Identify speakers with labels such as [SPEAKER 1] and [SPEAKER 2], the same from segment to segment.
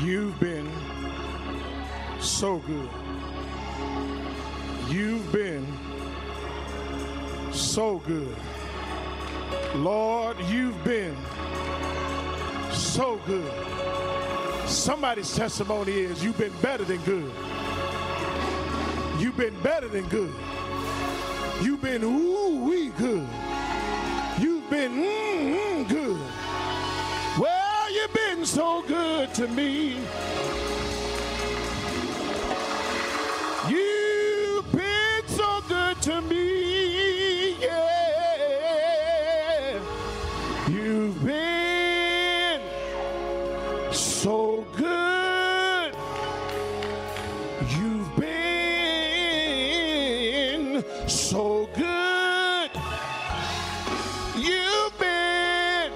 [SPEAKER 1] You've been so good. You've been so good. Lord, you've been so good. Somebody's testimony is you've been better than good. You've been better than good. You've been ooh-wee good. You've been good. Well, you've been so good to me. You've been so good to me. Yeah. You've been so good. You've been so good. You've been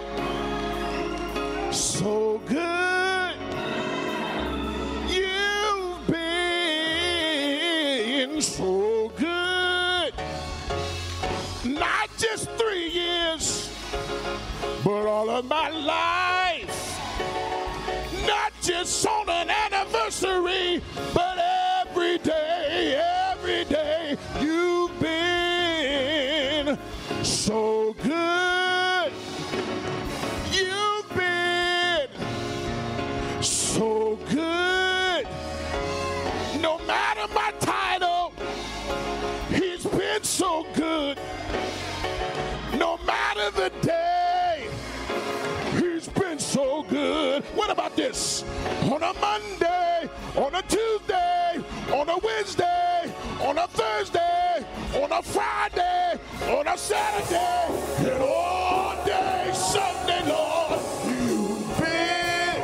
[SPEAKER 1] so good. You've been so good. Not just 3 years, but all of my life. Not just on an anniversary, but every day, you've been so good. You've been so good. No matter my title, he's been so good. No matter the day, he's been so good. What about this? On a Monday, on a Tuesday, on a Wednesday, on a Thursday, on a Friday, on a Saturday, and all day Sunday, Lord, you've been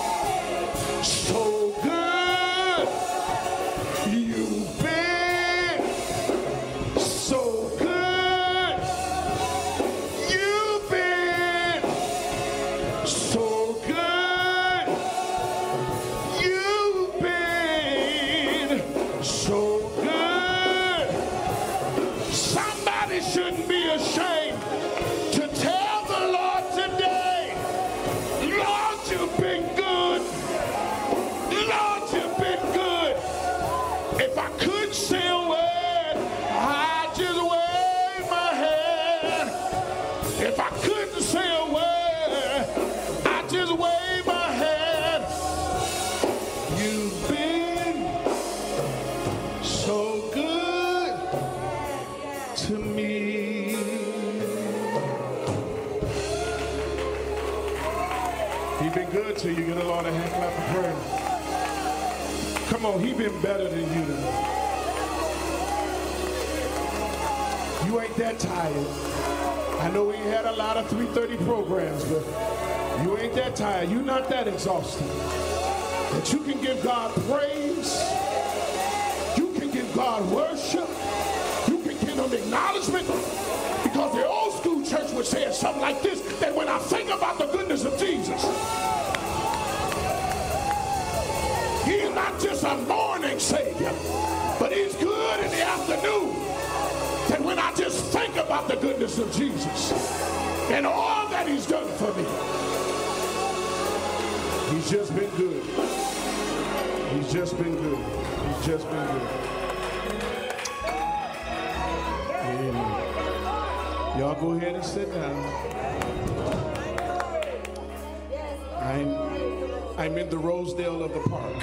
[SPEAKER 1] so good. You've been so good. You've been so good. You've been so good. Somebody shouldn't be ashamed to tell the Lord today, Lord, you've been good. Lord, you've been good. If I couldn't say a word, I'd just wave my hand. If I couldn't say a word, I'd just wave my hand. You've been so good to me. He's been good to you. Get a Lord a hand clap of praise. Come on, he's been better than you tonight. You ain't that tired. I know we had a lot of 3:30 programs, but you ain't that tired. You're not that exhausted. That you can give God praise. You can give God worship. You can give him acknowledgement. Because the old school church would say something like this, that when I think about the goodness of Jesus, he's not just a morning savior, but he's good in the afternoon. And when I just think about the goodness of Jesus and all that he's done for me, he's just been good. He's just been good. He's just been good. Amen. Y'all go ahead and sit down. I'm in the Rosedale of the park.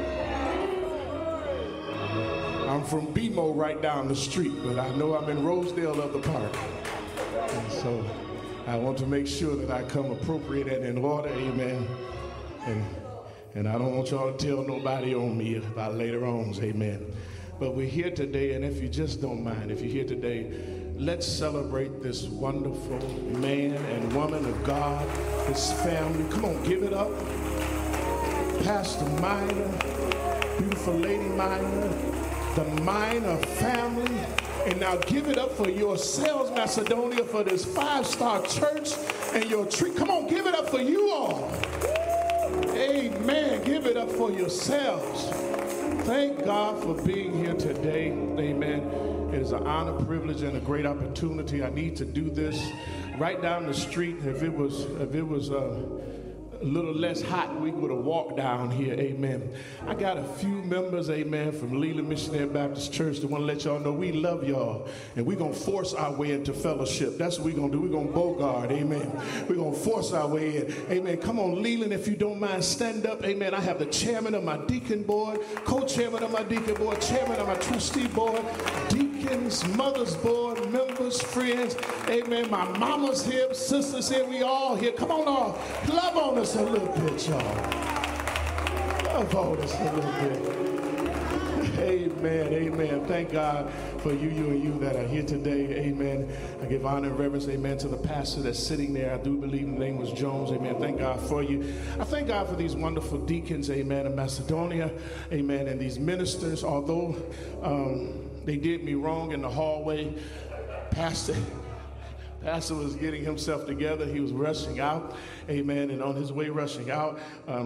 [SPEAKER 1] I'm from BMO right down the street, but I know I'm in Rosedale of the park. And so I want to make sure that I come appropriate and in order, amen. And I don't want y'all to tell nobody on me about later on, amen. But we're here today, and if you just don't mind, if you're here today, let's celebrate this wonderful man and woman of God, his family. Come on, give it up. Pastor Minor, beautiful lady Minor, the Minor family. And now give it up for yourselves, Macedonia, for this 5-star church and your tree. Come on, give it up for you all. Amen. Give it up for yourselves. Thank God for being here today. Amen. It is an honor, privilege, and a great opportunity. I need to do this right down the street. If it was a little less hot, we would have walked down here, amen. I got a few members, amen, from Leland Missionary Baptist Church that want to let y'all know we love y'all, and we're going to force our way into fellowship. That's what we're going to do. We're going to bogart, amen. We're going to force our way in, amen. Come on, Leland, if you don't mind, stand up, amen. I have the chairman of my deacon board, co-chairman of my deacon board, chairman of my trustee board, deacons, mothers board, members, friends, amen. My mama's here, sisters here, we all here. Come on, all, love on us a little bit, y'all. Love on us a little bit. Amen, amen. Thank God for you and you that are here today, amen. I give honor and reverence, amen, to the pastor that's sitting there. I do believe the name was Jones, amen. Thank God for you. I thank God for these wonderful deacons, amen, in Macedonia, amen, and these ministers. Although they did me wrong in the hallway, Pastor was getting himself together. He was rushing out, amen, and on his way rushing out,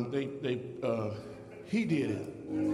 [SPEAKER 1] he did it.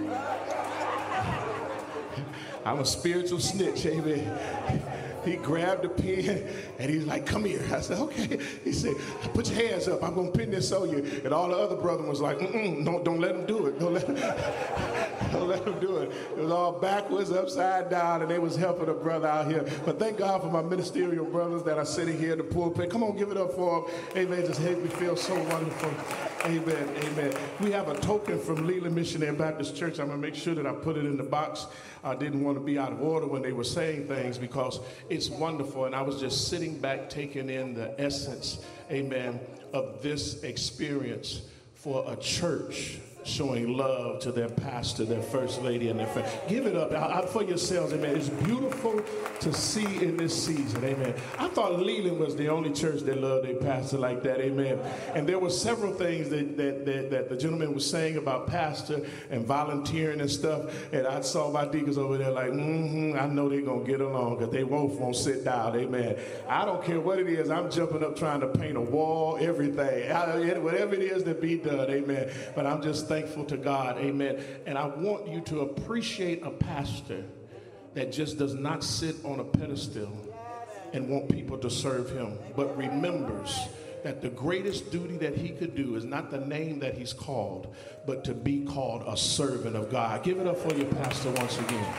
[SPEAKER 1] I'm a spiritual snitch, amen. He grabbed a pen and he's like, come here. I said, okay. He said, put your hands up. I'm going to pin this on you. And all the other brethren was like, don't let him do it. Don't let him do it. It was all backwards, upside down, and they was helping a brother out here. But thank God for my ministerial brothers that are sitting here in the pulpit. Come on, give it up for them. Amen. Just make me feel so wonderful. Amen. Amen. We have a token from Leland Missionary Baptist Church. I'm going to make sure that I put it in the box. I didn't want to be out of order when they were saying things because it's wonderful. And I was just sitting back taking in the essence, amen, of this experience for a church showing love to their pastor, their first lady, and their friend. Give it up for yourselves, amen. It's beautiful to see in this season, amen. I thought Leland was the only church that loved their pastor like that, amen. And there were several things that the gentleman was saying about pastor and volunteering and stuff, and I saw my deacons over there like, I know they're going to get along because they won't sit down, amen. I don't care what it is. I'm jumping up trying to paint a wall, everything. Whatever it is to be done, amen. But I'm just thankful to God, amen. And I want you to appreciate a pastor that just does not sit on a pedestal and want people to serve him, but remembers that the greatest duty that he could do is not the name that he's called, but to be called a servant of God. Give it up for your pastor once again.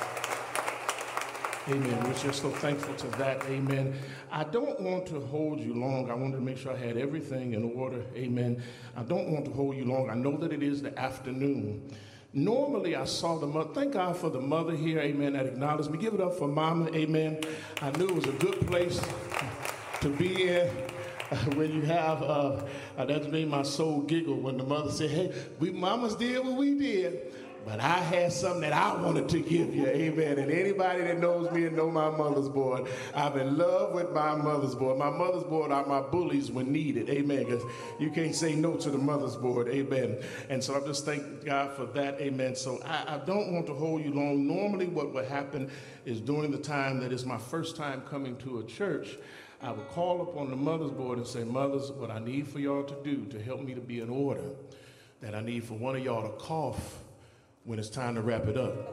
[SPEAKER 1] Amen. We're just so thankful to that. Amen. I don't want to hold you long. I wanted to make sure I had everything in order. Amen. I don't want to hold you long. I know that it is the afternoon. Normally, I saw the mother. Thank God for the mother here. Amen. That acknowledged me. Give it up for Mama. Amen. I knew it was a good place to be in. When you have, that made my soul giggle when the mother said, hey, we mamas did what we did. But I had something that I wanted to give you, amen. And anybody that knows me and know my mother's board, I'm in love with my mother's board. My mother's board are my bullies when needed, amen. Because you can't say no to the mother's board, amen. And so I'm just thanking God for that, amen. So I don't want to hold you long. Normally what would happen is during the time that is my first time coming to a church, I would call up on the mother's board and say, mothers, what I need for y'all to do to help me to be in order, that I need for one of y'all to cough when it's time to wrap it up.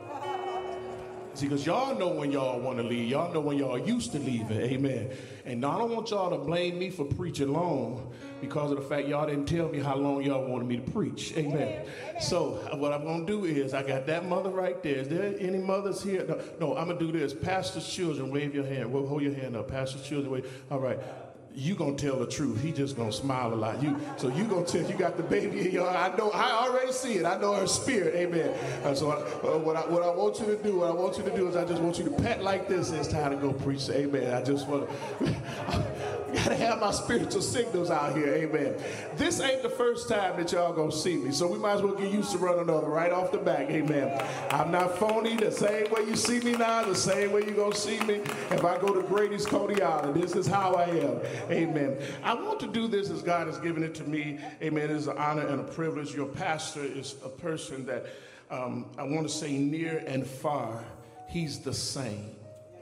[SPEAKER 1] See, because y'all know when y'all want to leave. Y'all know when y'all used to leaving, amen. And I don't want y'all to blame me for preaching long because of the fact y'all didn't tell me how long y'all wanted me to preach, amen. So what I'm going to do is, I got that mother right there. Is there any mothers here? No, I'm going to do this. Pastor's children, wave your hand. Hold your hand up. Pastor's children, wave. All right. You gonna tell the truth. He just gonna smile a lot. So you gonna tell, you got the baby in your eye. I already see it. I know her spirit. Amen. So what I want you to do, is I just want you to pat like this. It's time to go preach. Amen. I just want to. Gotta have my spiritual signals out here, amen. This ain't the first time that y'all gonna see me, so we might as well get used to running another right off the back, amen. I'm not phony. The same way you see me now, the same way you gonna see me if I go to Brady's Coney Island. This is how I am, amen. I want to do this as God has given it to me, amen. It is an honor and a privilege. Your pastor is a person that I want to say near and far, he's the same.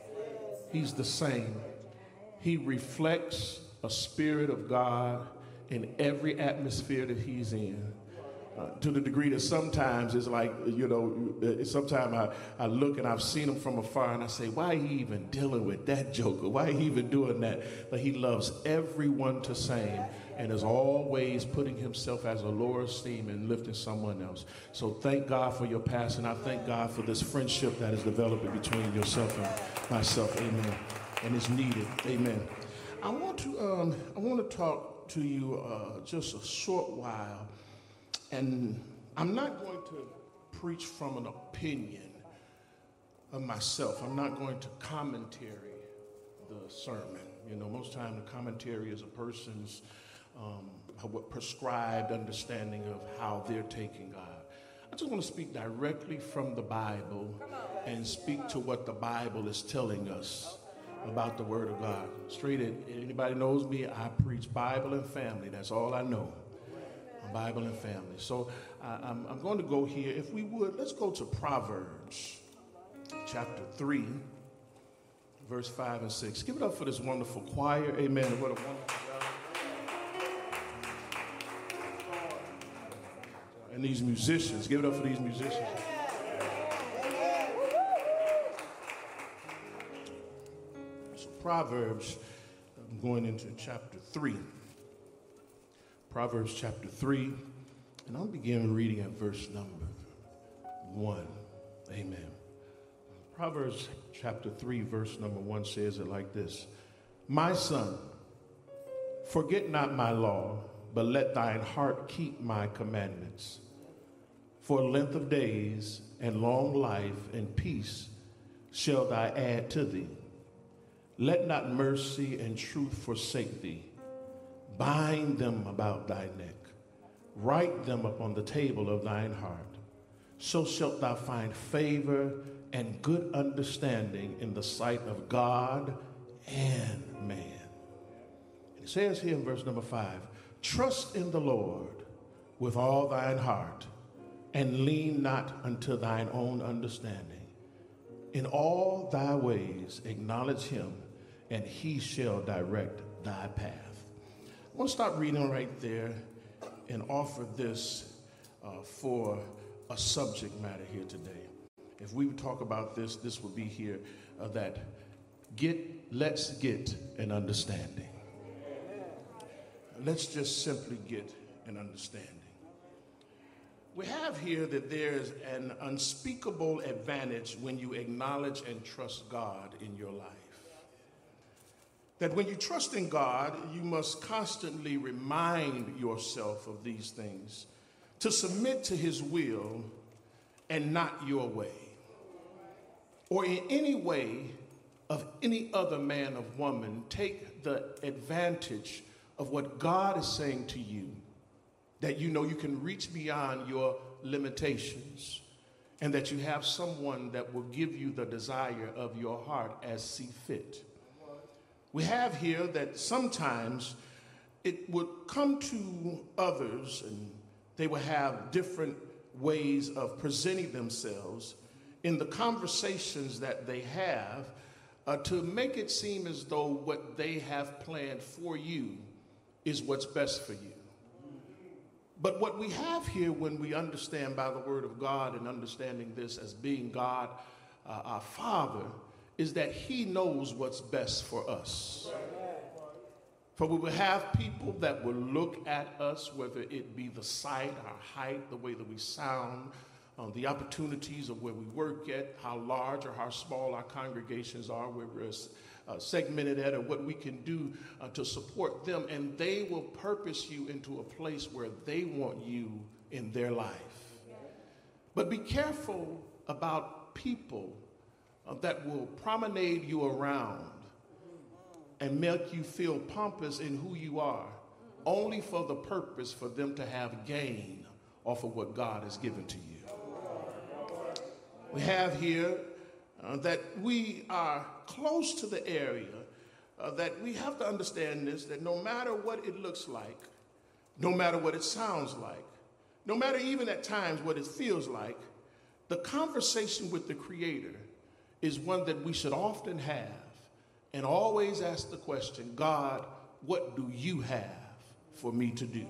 [SPEAKER 1] He's the same. He reflects a spirit of God in every atmosphere that he's in. To the degree that sometimes it's like, sometimes I look and I've seen him from afar and I say, why are he even dealing with that joker? Why are he even doing that? But he loves everyone the same and is always putting himself as a lower esteem and lifting someone else. So thank God for your passion. I thank God for this friendship that is developing between yourself and myself. Amen. And it's needed. Amen. I want to talk to you just a short while, and I'm not going to preach from an opinion of myself. I'm not going to commentary the sermon. You know, most time the commentary is a person's prescribed understanding of how they're taking God. I just want to speak directly from the Bible and speak to what the Bible is telling us about the Word of God. Straight in, anybody knows me, I preach Bible and family. That's all I know. Bible and family. So I'm going to go here. If we would, let's go to Proverbs chapter 3, verse 5 and 6. Give it up for this wonderful choir. Amen. What a wonderful job. And these musicians. Give it up for these musicians. So Proverbs, I'm going into chapter 3. Proverbs chapter 3, and I'll begin reading at verse number 1. Amen. Proverbs chapter 3, verse number 1 says it like this. My son, forget not my law, but let thine heart keep my commandments. For length of days and long life and peace shall thou add to thee. Let not mercy and truth forsake thee. Bind them about thy neck. Write them upon the table of thine heart. So shalt thou find favor and good understanding in the sight of God and man. It says here in verse number 5, trust in the Lord with all thine heart, and lean not unto thine own understanding. In all thy ways acknowledge him, and he shall direct thy path. I want to start reading right there and offer this for a subject matter here today. If we would talk about this, this would be here that let's get an understanding. Let's just simply get an understanding. We have here that there's an unspeakable advantage when you acknowledge and trust God in your life. That when you trust in God, you must constantly remind yourself of these things, to submit to his will and not your way, or in any way of any other man or woman. Take the advantage of what God is saying to you, that you know you can reach beyond your limitations, and that you have someone that will give you the desire of your heart as see fit. We have here that sometimes it would come to others and they will have different ways of presenting themselves in the conversations that they have to make it seem as though what they have planned for you is what's best for you. But what we have here, when we understand by the word of God and understanding this as being God, our Father, is that he knows what's best for us. For we will have people that will look at us, whether it be the sight, our height, the way that we sound, the opportunities of where we work at, how large or how small our congregations are, where we're segmented at, or what we can do to support them. And they will purpose you into a place where they want you in their life. But be careful about people that will promenade you around and make you feel pompous in who you are, only for the purpose for them to have gain off of what God has given to you. We have here that we are close to the area that we have to understand this, that no matter what it looks like, no matter what it sounds like, no matter even at times what it feels like, the conversation with the Creator is one that we should often have and always ask the question, God, what do you have for me to do?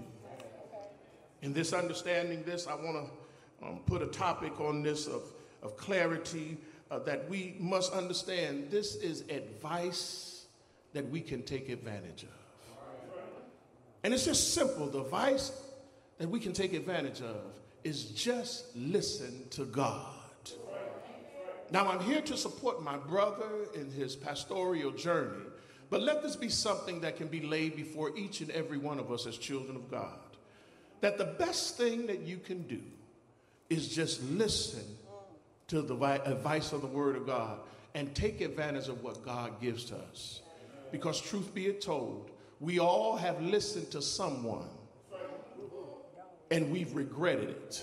[SPEAKER 1] In this understanding this, I want to put a topic on this of clarity that we must understand. This is advice that we can take advantage of. And it's just simple. The advice that we can take advantage of is just listen to God. Now, I'm here to support my brother in his pastoral journey, but let this be something that can be laid before each and every one of us as children of God. That the best thing that you can do is just listen to the advice of the Word of God and take advantage of what God gives to us. Because truth be told, we all have listened to someone and we've regretted it.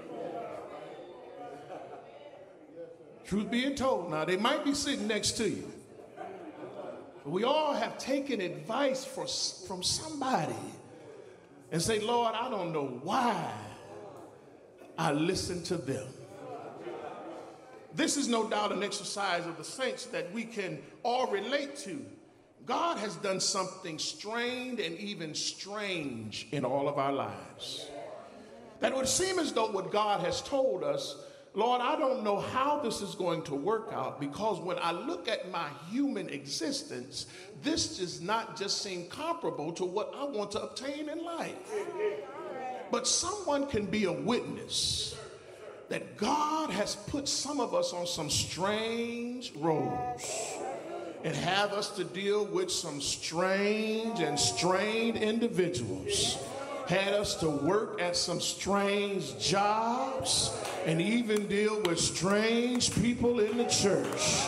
[SPEAKER 1] Truth being told, now they might be sitting next to you. But we all have taken advice from somebody and say, Lord, I don't know why I listened to them. This is no doubt an exercise of the saints that we can all relate to. God has done something strange and even strange in all of our lives. That would seem as though what God has told us, Lord, I don't know how this is going to work out, because when I look at my human existence, this does not just seem comparable to what I want to obtain in life. But someone can be a witness that God has put some of us on some strange roads and have us to deal with some strange and strained individuals. Had us to work at some strange jobs and even deal with strange people in the church.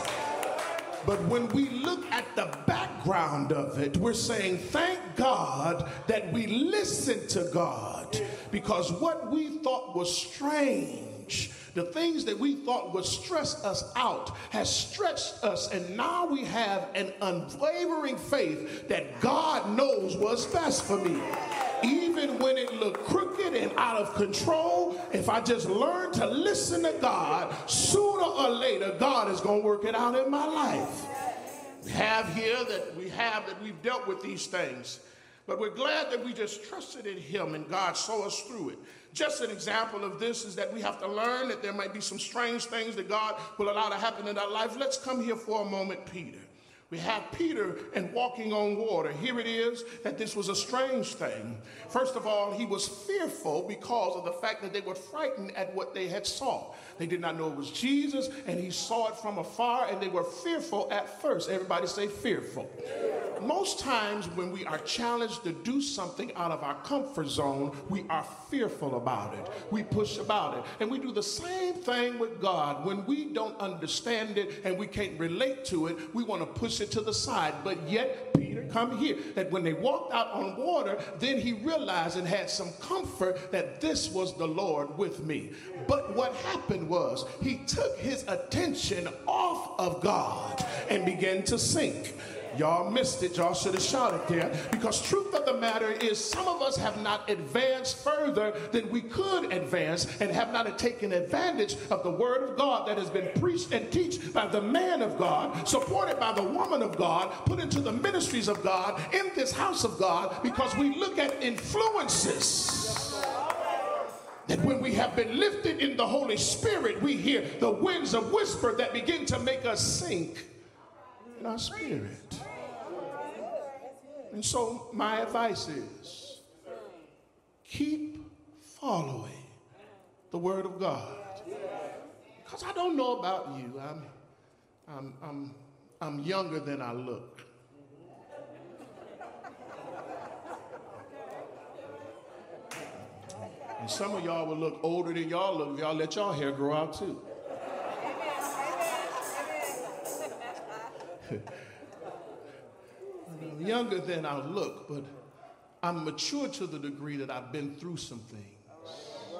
[SPEAKER 1] But when we look at the background of it, we're saying, thank God that we listened to God, because what we thought was strange, the things that we thought would stress us out, has stretched us, and now we have an unwavering faith that God knows what's best for me. Even when it looked crooked and out of control, if I just learn to listen to God, sooner or later, God is going to work it out in my life. We have here that we've dealt with these things, but we're glad that we just trusted in Him and God saw us through it. Just an example of this is that we have to learn that there might be some strange things that God will allow to happen in our life. Let's come here for a moment, Peter. We have Peter and walking on water. Here it is that this was a strange thing. First of all, he was fearful because of the fact that they were frightened at what they had saw. They did not know it was Jesus, and he saw it from afar, and they were fearful at first. Everybody say fearful. Most times when we are challenged to do something out of our comfort zone, we are fearful about it. We push about it. And we do the same thing with God. When we don't understand it and we can't relate to it, we want to push it to the side. But yet, Peter, come here, that when they walked out on water, then he realized and had some comfort that this was the Lord with me. But what happened was he took his attention off of God and began to sink. Y'all missed it. Y'all should have shouted there, because truth of the matter is some of us have not advanced further than we could advance and have not taken advantage of the Word of God that has been preached and taught by the man of God, supported by the woman of God, put into the ministries of God in this house of God, because we look at influences that when we have been lifted in the Holy Spirit, we hear the winds of whisper that begin to make us sink in our spirit. And so my advice is keep following the Word of God. Because I don't know about you. I'm younger than I look. And some of y'all will look older than y'all look if y'all let y'all hair grow out too. I'm younger than I look, but I'm mature to the degree that I've been through some things.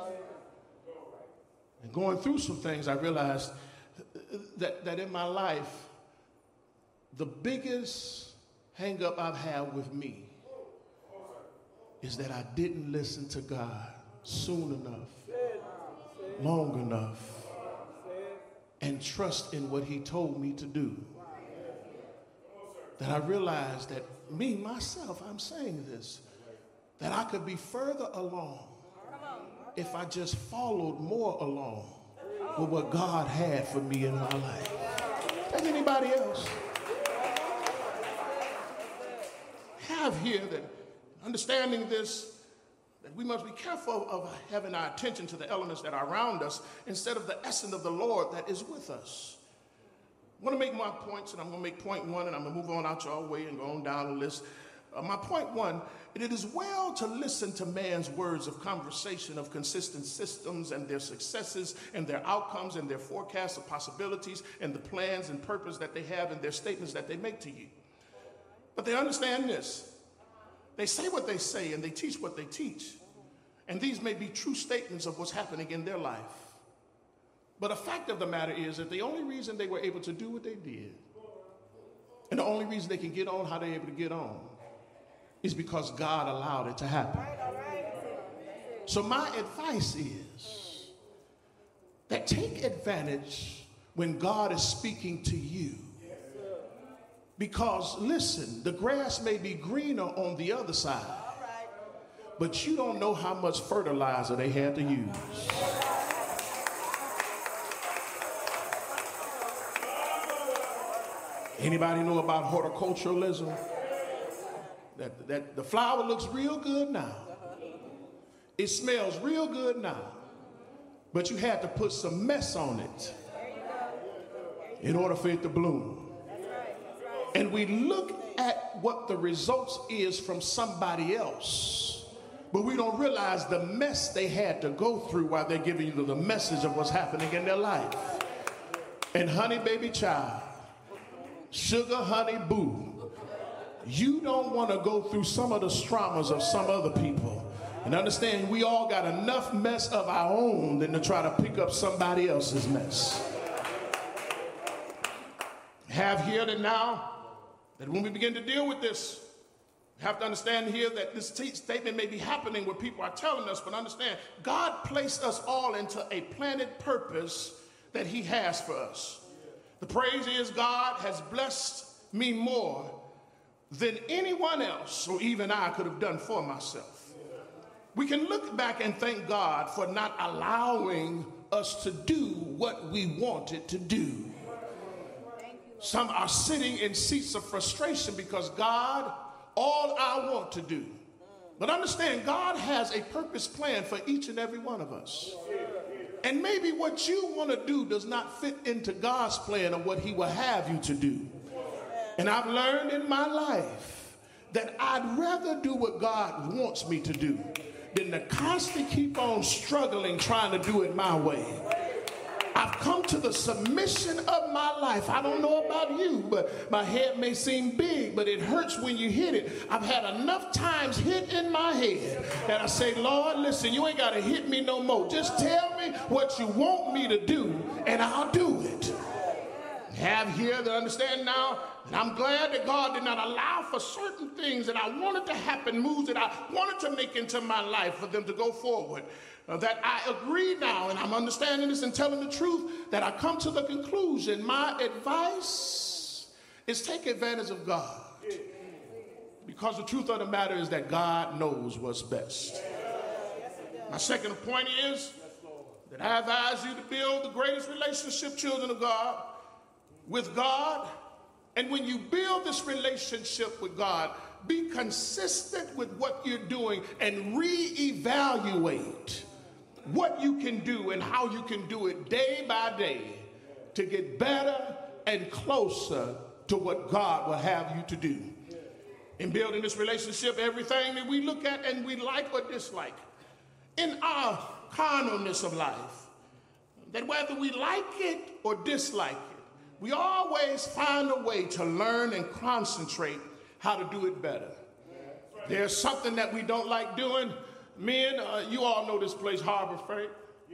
[SPEAKER 1] And going through some things, I realized that in my life, the biggest hang up I've had with me is that I didn't listen to God soon enough, long enough, and trust in what He told me to do. That I realized that me, myself, I'm saying this, that I could be further along if I just followed more along with what God had for me in my life. Does anybody else have here that Understanding this, that we must be careful of having our attention to the elements that are around us instead of the essence of the Lord that is with us. I'm going to make my points, and I'm going to make point one, and I'm going to move on out your way and go on down the list. My point one, it is well to listen to man's words of conversation of consistent systems and their successes and their outcomes and their forecasts of possibilities and the plans and purpose that they have and their statements that they make to you. But they understand this. They say what they say and they teach what they teach. And these may be true statements of what's happening in their life. But a fact of the matter is that the only reason they were able to do what they did, and the only reason they can get on how they're able to get on, is because God allowed it to happen. So my advice is that take advantage when God is speaking to you. Because listen, the grass may be greener on the other side, but you don't know how much fertilizer they had to use. Anybody know about horticulturalism? That the flower looks real good now. It smells real good now. But you had to put some mess on it in order for it to bloom. And we look at what the results is from somebody else, but we don't realize the mess they had to go through while they're giving you the message of what's happening in their life. And honey, baby child, sugar, honey, boo, you don't want to go through some of the traumas of some other people. And understand, we all got enough mess of our own than to try to pick up somebody else's mess. Have here and now that when we begin to deal with this, we have to understand here that this statement may be happening where people are telling us, but understand, God placed us all into a planted purpose that he has for us. The praise is God has blessed me more than anyone else or even I could have done for myself. We can look back and thank God for not allowing us to do what we wanted to do. Some are sitting in seats of frustration because God, all I want to do. But understand, God has a purpose plan for each and every one of us. And maybe what you want to do does not fit into God's plan of what he will have you to do. And I've learned in my life that I'd rather do what God wants me to do than to constantly keep on struggling trying to do it my way. I've come to the submission of my life. I don't know about you, but my head may seem big, but it hurts when you hit it. I've had enough times hit in my head that I say, Lord, listen, you ain't got to hit me no more. Just tell me what you want me to do, and I'll do it. Have here to understand now, and I'm glad that God did not allow for certain things that I wanted to happen, moves that I wanted to make into my life for them to go forward. That I agree now, and I'm understanding this and telling the truth, that I come to the conclusion, my advice is take advantage of God. Because the truth of the matter is that God knows what's best. My second point is that I advise you to build the greatest relationship, children of God, with God. And when you build this relationship with God, be consistent with what you're doing and reevaluate what you can do and how you can do it day by day to get better and closer to what God will have you to do. In building this relationship, everything that we look at and we like or dislike in our carnalness of life, that whether we like it or dislike it, we always find a way to learn and concentrate how to do it better. There's something that we don't like doing. Men, you all know this place, Harbor Freight.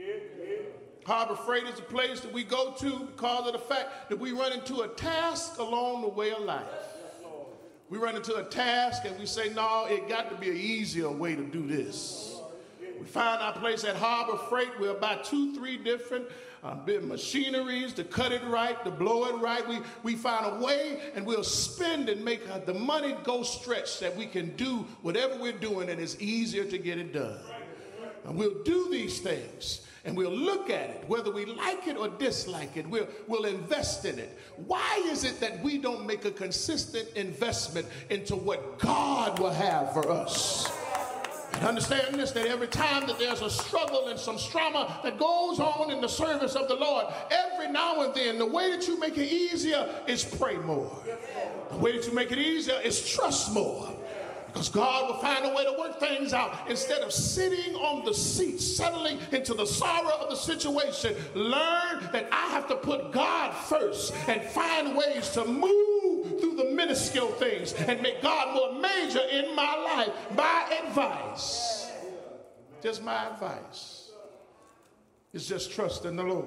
[SPEAKER 1] Harbor Freight is a place that we go to because of the fact that we run into a task along the way of life. We run into a task and we say, no, it got to be an easier way to do this. We find our place at Harbor Freight. We'll buy 2-3 different machineries to cut it right, to blow it right. We find a way and we'll spend and make the money go stretch that we can do whatever we're doing and it's easier to get it done. And we'll do these things. And we'll look at it, whether we like it or dislike it. We'll invest in it. Why is it that we don't make a consistent investment into what God will have for us? And understand this, that every time that there's a struggle and some trauma that goes on in the service of the Lord, every now and then, the way that you make it easier is pray more. The way that you make it easier is trust more. Because God will find a way to work things out. Instead of sitting on the seat, settling into the sorrow of the situation, learn that I have to put God first and find ways to move through the minuscule things and make God more major in my life. My advice, just my advice, is just trust in the Lord.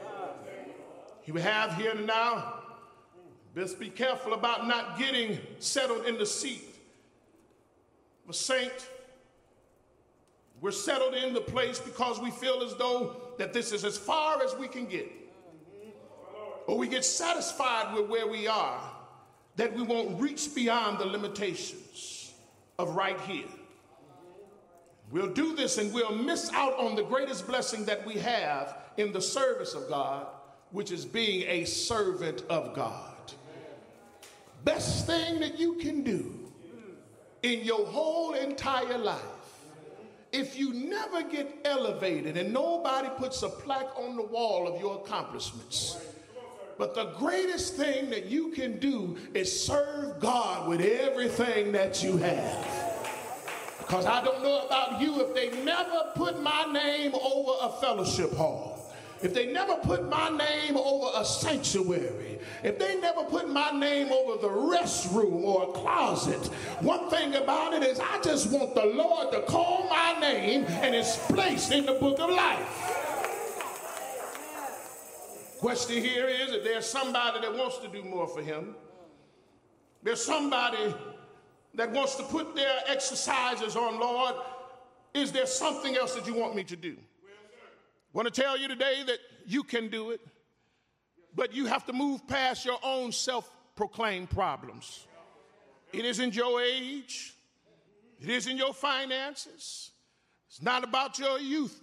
[SPEAKER 1] You have here and now, best be careful about not getting settled in the seat. A saint, we're settled in the place because we feel as though that this is as far as we can get. Or we get satisfied with where we are, that we won't reach beyond the limitations of right here. We'll do this and we'll miss out on the greatest blessing that we have in the service of God, which is being a servant of God. Best thing that you can do in your whole entire life, if you never get elevated and nobody puts a plaque on the wall of your accomplishments, but the greatest thing that you can do is serve God with everything that you have. Because I don't know about you, if they never put my name over a fellowship hall, if they never put my name over a sanctuary, if they never put my name over the restroom or a closet, one thing about it is I just want the Lord to call my name and it's placed in the book of life. Question here is that there's somebody that wants to do more for him. There's somebody that wants to put their exercises on, Lord, is there something else that you want me to do? I want to tell you today that you can do it, but you have to move past your own self-proclaimed problems. It isn't your age. It isn't your finances. It's not about your youth.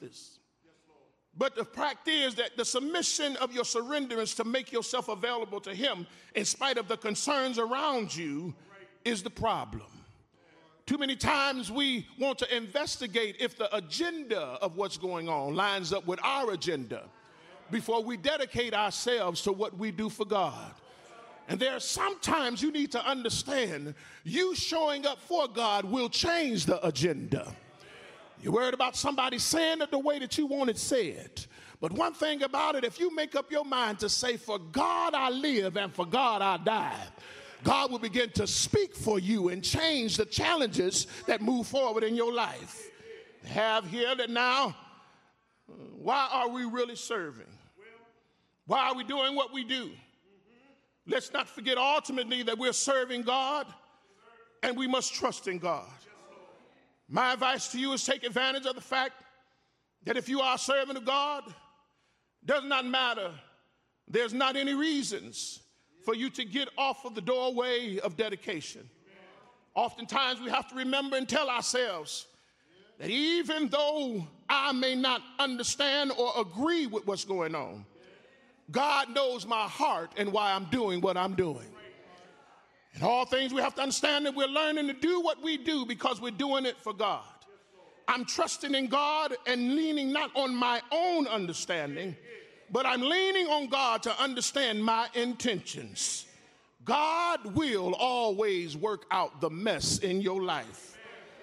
[SPEAKER 1] But the fact is that the submission of your surrenderance to make yourself available to him in spite of the concerns around you is the problem. Too many times we want to investigate if the agenda of what's going on lines up with our agenda before we dedicate ourselves to what we do for God. And there are sometimes you need to understand you showing up for God will change the agenda. You're worried about somebody saying it the way that you want it said. But one thing about it, if you make up your mind to say, for God I live and for God I die, God will begin to speak for you and change the challenges that move forward in your life. Have here that now, why are we really serving? Why are we doing what we do? Let's not forget ultimately that we're serving God and we must trust in God. My advice to you is take advantage of the fact that if you are a servant of God, does not matter. There's not any reasons for you to get off of the doorway of dedication. Oftentimes we have to remember and tell ourselves that even though I may not understand or agree with what's going on, God knows my heart and why I'm doing what I'm doing. In all things we have to understand that we're learning to do what we do because we're doing it for God. I'm trusting in God and leaning not on my own understanding, but I'm leaning on God to understand my intentions. God will always work out the mess in your life.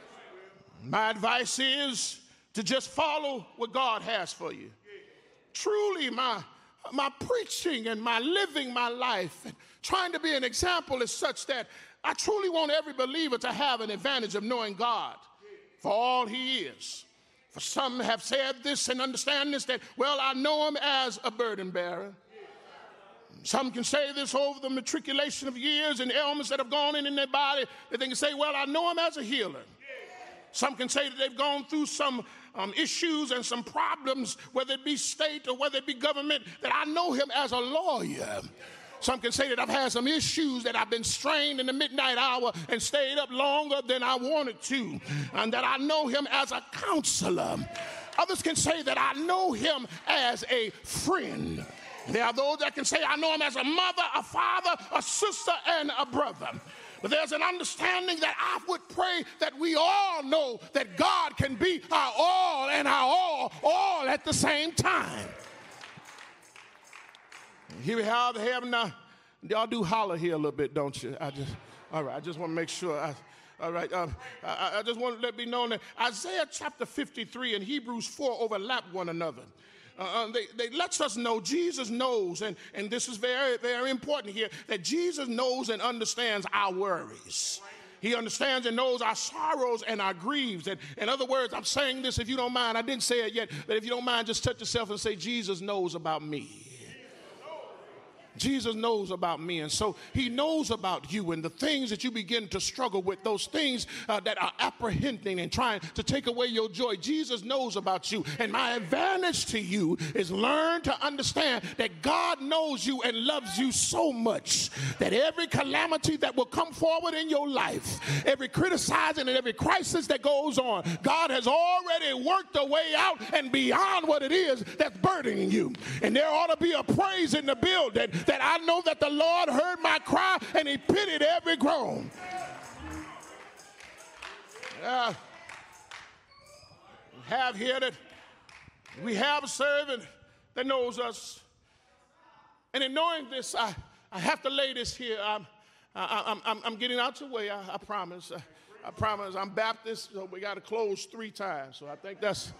[SPEAKER 1] My advice is to just follow what God has for you. Truly, my preaching and my living my life and trying to be an example is such that I truly want every believer to have an advantage of knowing God for all he is. For some have said this and understand this, that, well, I know him as a burden bearer. Some can say this over the matriculation of years and ailments that have gone in their body, that they can say, well, I know him as a healer. Some can say that they've gone through some issues and some problems, whether it be state or whether it be government, that I know him as a lawyer. Some can say that I've had some issues, that I've been strained in the midnight hour and stayed up longer than I wanted to, and that I know him as a counselor. Others can say that I know him as a friend. There are those that can say I know him as a mother, a father, a sister, and a brother. But there's an understanding that I would pray that we all know that God can be our all and our all at the same time. Here we have heaven now. Y'all do holler here a little bit, don't you? All right, I just want to make sure. All right, I just want to let me know that Isaiah chapter 53 and Hebrews 4 overlap one another. They let us know Jesus knows, and this is very, very important here, that Jesus knows and understands our worries. He understands and knows our sorrows and our griefs. And in other words, I'm saying this, if you don't mind, I didn't say it yet, but if you don't mind, just touch yourself and say, Jesus knows about me. Jesus knows about me, and so he knows about you and the things that you begin to struggle with, those things that are apprehending and trying to take away your joy. Jesus knows about you, and my advantage to you is learn to understand that God knows you and loves you so much that every calamity that will come forward in your life, every criticizing and every crisis that goes on, God has already worked a way out and beyond what it is that's burdening you. And there ought to be a praise in the building that I know that the Lord heard my cry and he pitied every groan. We have a servant that knows us. And in knowing this, I have to lay this here. I'm getting out your way, I promise. I promise. I'm Baptist, so we got to close 3 times. So I think that's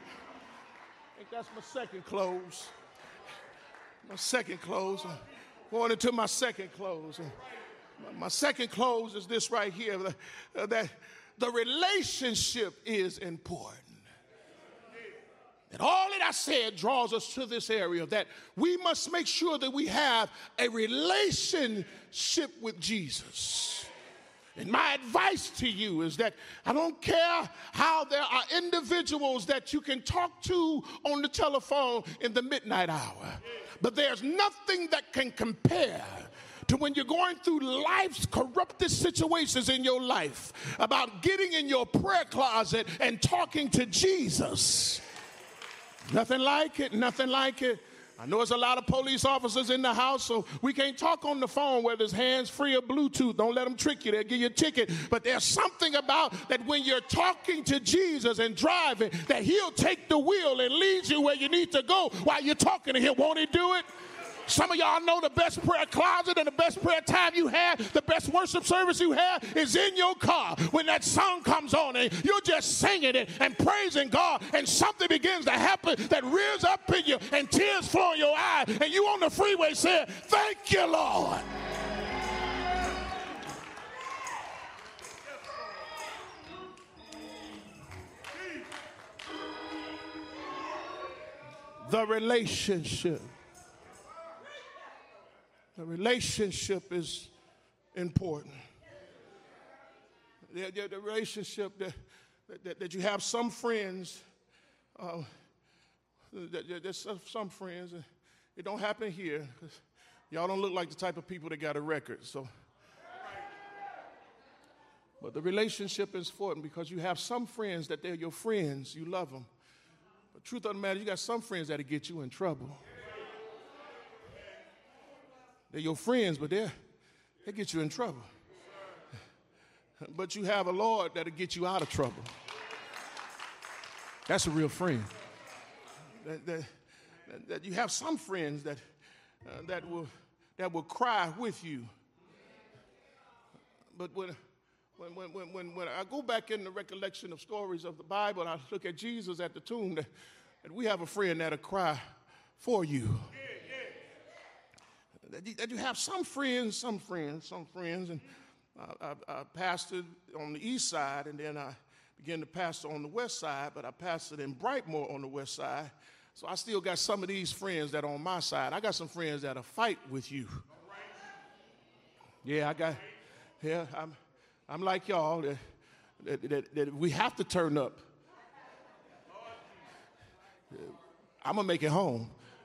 [SPEAKER 1] my second close. My second close. I'm going into my second close. My second close is this right here, that the relationship is important. And all that I said draws us to this area, that we must make sure that we have a relationship with Jesus. And my advice to you is that I don't care how there are individuals that you can talk to on the telephone in the midnight hour, but there's nothing that can compare to when you're going through life's corrupted situations in your life, about getting in your prayer closet and talking to Jesus. Nothing like it, nothing like it. I know there's a lot of police officers in the house, so we can't talk on the phone whether it's hands-free or Bluetooth. Don't let them trick you. They'll give you a ticket. But there's something about that when you're talking to Jesus and driving, that he'll take the wheel and lead you where you need to go while you're talking to him. Won't he do it? Some of y'all know the best prayer closet and the best prayer time you have, the best worship service you have is in your car when that song comes on and you're just singing it and praising God, and something begins to happen that rears up in you and tears flow in your eyes, and you on the freeway saying, "Thank you, Lord." The relationship. The relationship is important. The relationship that you have some friends, there's some friends, and it don't happen here, because y'all don't look like the type of people that got a record. So, but the relationship is important because you have some friends that they're your friends, you love them. But truth of the matter, you got some friends that'll get you in trouble. They're your friends, but they get you in trouble. But you have a Lord that'll get you out of trouble. That's a real friend. That you have some friends that will cry with you. But when I go back in the recollection of stories of the Bible, I look at Jesus at the tomb, that we have a friend that'll cry for you. That you have some friends, and I pastored on the east side, and then I began to pastor on the west side, but I pastored in Brightmoor on the west side, so I still got some of these friends that are on my side. I got some friends that'll fight with you. Yeah, I'm like y'all, that we have to turn up. I'm going to make it home.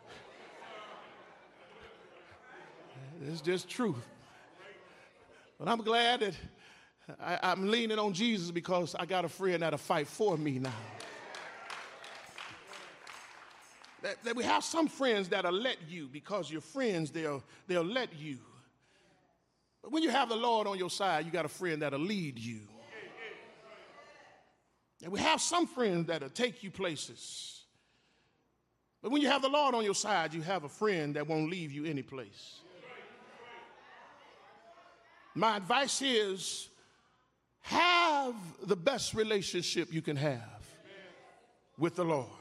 [SPEAKER 1] It's just truth. But I'm glad that I'm leaning on Jesus because I got a friend that'll fight for me now. That we have some friends that'll let you because you're friends, they'll let you. But when you have the Lord on your side, you got a friend that'll lead you. And we have some friends that'll take you places. But when you have the Lord on your side, you have a friend that won't leave you any place. My advice is have the best relationship you can have with the Lord.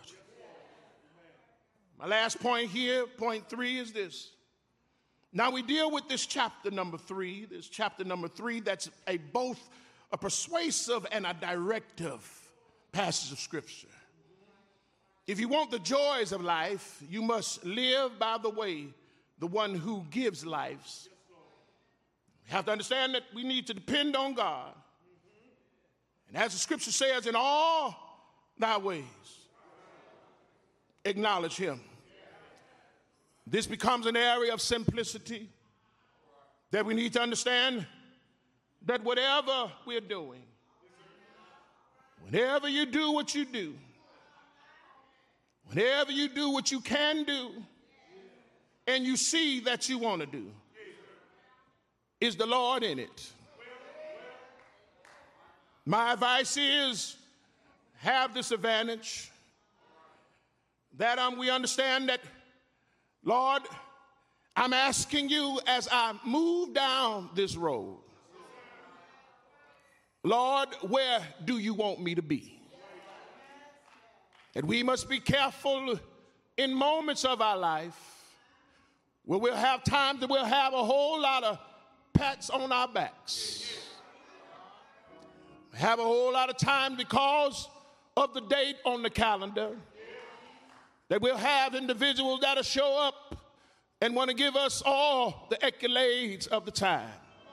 [SPEAKER 1] My last point here, point 3, is this. Now we deal with this chapter number 3. This chapter number 3, that's both a persuasive and a directive passage of Scripture. If you want the joys of life, you must live by the way the one who gives life. You have to understand that we need to depend on God. And as the Scripture says, in all thy ways, acknowledge him. This becomes an area of simplicity that we need to understand that whatever we're doing, whenever you do what you do, whenever you do what you can do, and you see that you want to do, is the Lord in it. My advice is have this advantage that we understand that, Lord, I'm asking you as I move down this road, Lord, where do you want me to be? And we must be careful in moments of our life where we'll have times that we'll have a whole lot of pats on our backs. Have a whole lot of time because of the date on the calendar that we'll have individuals that'll show up and want to give us all the accolades of the time.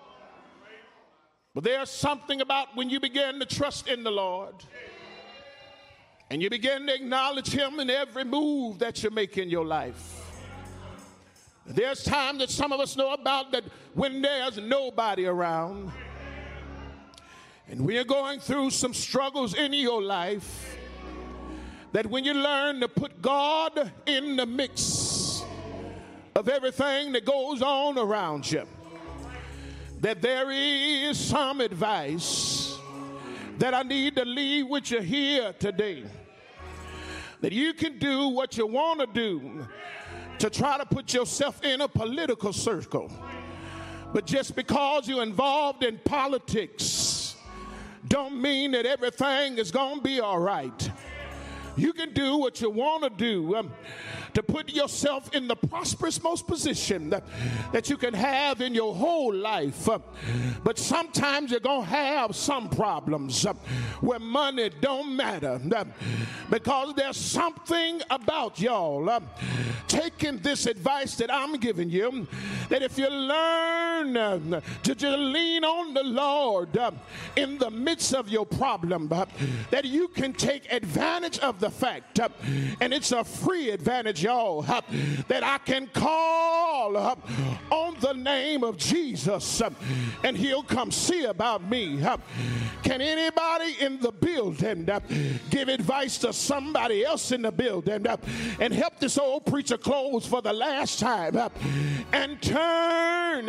[SPEAKER 1] But there's something about when you begin to trust in the Lord and you begin to acknowledge him in every move that you make in your life. There's times that some of us know about that when there's nobody around and when you're going through some struggles in your life, that when you learn to put God in the mix of everything that goes on around you, that there is some advice that I need to leave with you here today. That you can do what you want to do to try to put yourself in a political circle. But just because you're involved in politics don't mean that everything is going to be all right. You can do what you want to do to put yourself in the prosperous most position that you can have in your whole life. But sometimes you're going to have some problems where money don't matter because there's something about y'all taking this advice that I'm giving you, that if you learn to lean on the Lord in the midst of your problem, that you can take advantage of the fact, and it's a free advantage, y'all, that I can call on the name of Jesus and he'll come see about me. Can anybody in the building give advice to somebody else in the building and help this old preacher close for the last time and turn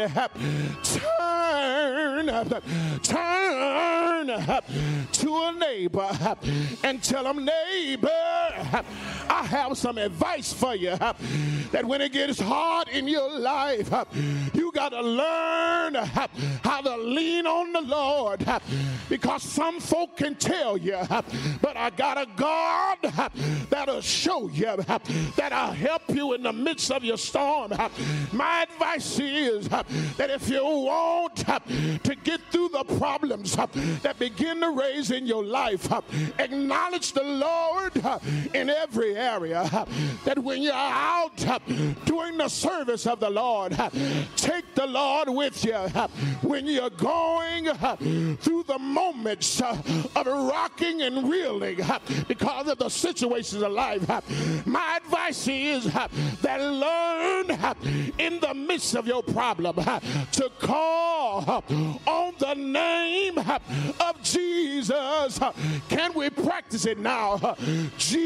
[SPEAKER 1] to a neighbor and tell them, neighbor, I have some advice for you, that when it gets hard in your life, you got to learn how to lean on the Lord, because some folk can tell you, but I got a God that'll show you, that'll help you in the midst of your storm. My advice is that if you want to get through the problems that begin to raise in your life, acknowledge the Lord in every area. That when you're out doing the service of the Lord, take the Lord with you. When you're going through the moments of rocking and reeling because of the situations of life, my advice is that learn in the midst of your problem to call on the name of Jesus. Can we practice it now? Jesus.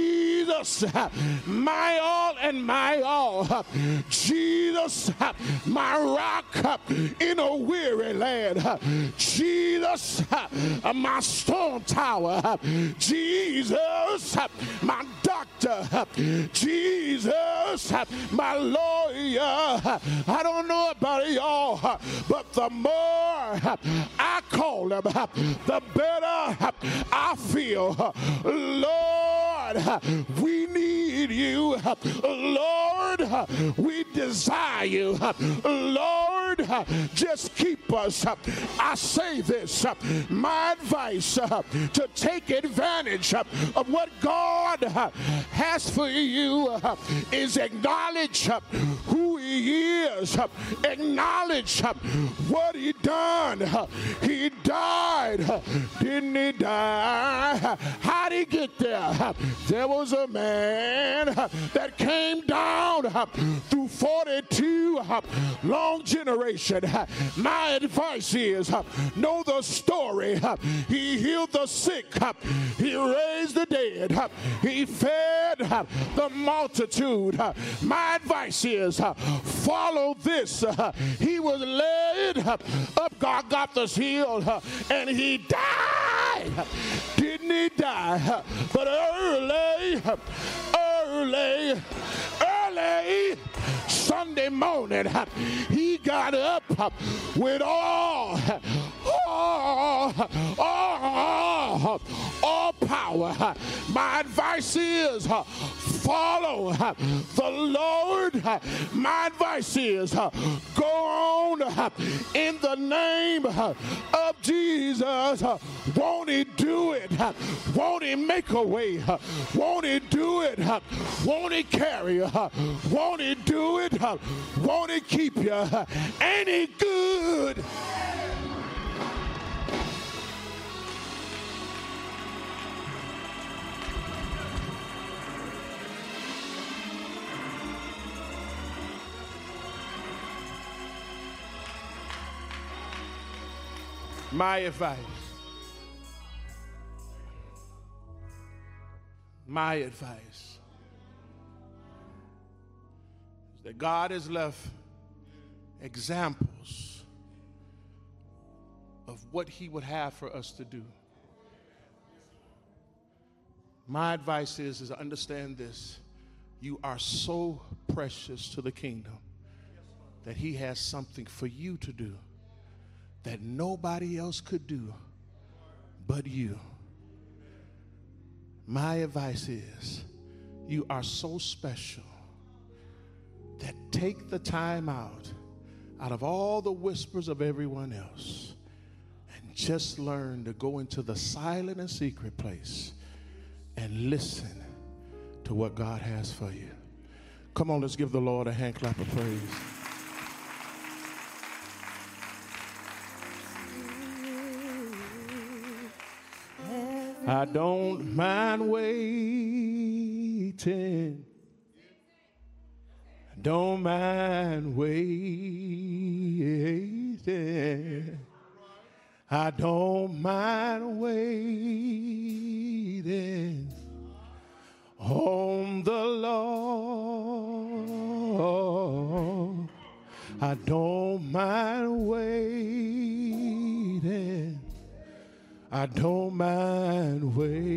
[SPEAKER 1] Jesus, my all and my all. Jesus, my rock in a weary land. Jesus, my storm tower. Jesus, my doctor. Jesus, my lawyer. I don't know about y'all, but the more I call him, the better I feel. Lord, we need you. Lord, we desire you. Lord, just keep us. I say this, my advice to take advantage of what God has for you is acknowledge who he is. Acknowledge what he done. He died. Didn't he die? How'd he get there? There was a man that came down through 42 long generation. My advice is know the story. He healed the sick. He raised the dead. He fed the multitude. My advice is follow this. He was led up Golgotha's hill and he died. Didn't he die? But early Sunday morning, he got up with all power. My advice is follow the Lord. My advice is go on in the name of Jesus. Won't he do it? Won't he make a way? Won't he do it? Won't he carry you? Won't he do it? Won't he keep you? Ain't he good? My advice is that God has left examples of what he would have for us to do. My advice is understand this. You are so precious to the kingdom that he has something for you to do that nobody else could do but you. My advice is you are so special that take the time out of all the whispers of everyone else and just learn to go into the silent and secret place and listen to what God has for you. Come on, let's give the Lord a hand clap of praise. I don't mind waiting. Don't mind waiting. I don't mind waiting on the Lord. I don't mind waiting. I don't mind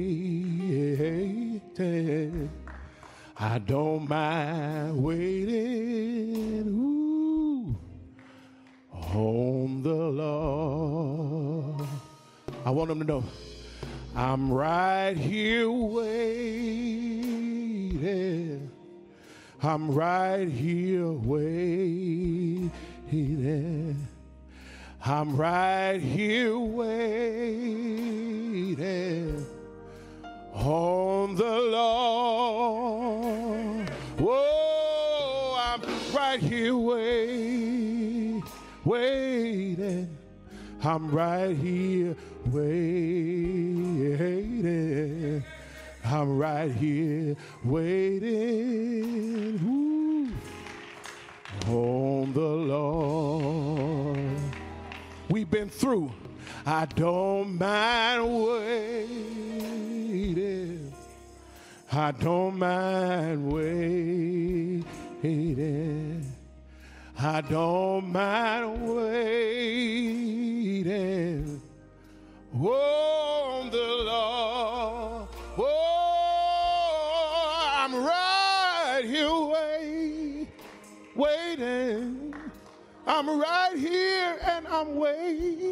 [SPEAKER 1] waiting. I don't mind waiting on the Lord. I want them to know I'm right here waiting. I'm right here waiting. I'm right here waiting on the Lord. Whoa, I'm right here waiting. I'm right here waiting. I'm right here waiting. Ooh, on the Lord. We've been through. I don't mind waiting. I don't mind waiting. I don't mind waiting on the Lord. Oh, I'm right here waiting. I'm right here and I'm waiting.